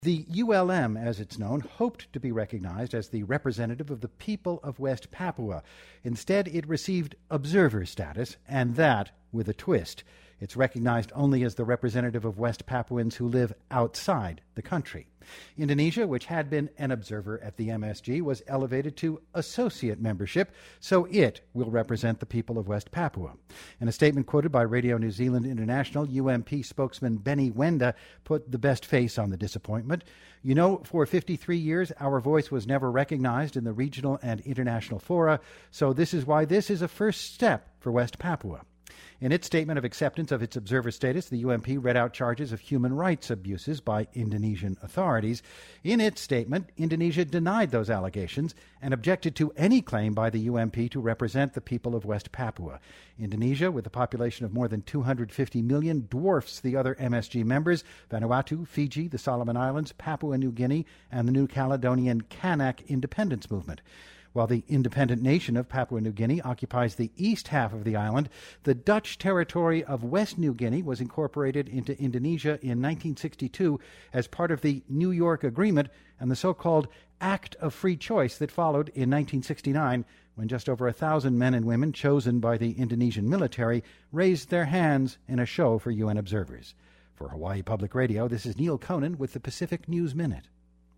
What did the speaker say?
The ULM, as it's known, hoped to be recognized as the representative of the people of West Papua. Instead, it received observer status, and that with a twist. It's recognized only as the representative of West Papuans who live outside the country. Indonesia, which had been an observer at the MSG, was elevated to associate membership, so it will represent the people of West Papua. In a statement quoted by Radio New Zealand International, UMP spokesman Benny Wenda put the best face on the disappointment. You know, for 53 years, our voice was never recognized in the regional and international fora, so this is why this is a first step for West Papua. In its statement of acceptance of its observer status, the UMP read out charges of human rights abuses by Indonesian authorities. In its statement, Indonesia denied those allegations and objected to any claim by the UMP to represent the people of West Papua. Indonesia, with a population of more than 250 million, dwarfs the other MSG members, Vanuatu, Fiji, the Solomon Islands, Papua New Guinea, and the New Caledonian Kanak independence movement. While the independent nation of Papua New Guinea occupies the east half of the island, the Dutch territory of West New Guinea was incorporated into Indonesia in 1962 as part of the New York Agreement and the so-called Act of Free Choice that followed in 1969, when just over 1,000 men and women chosen by the Indonesian military raised their hands in a show for UN observers. For Hawaii Public Radio, this is Neil Conan with the Pacific News Minute.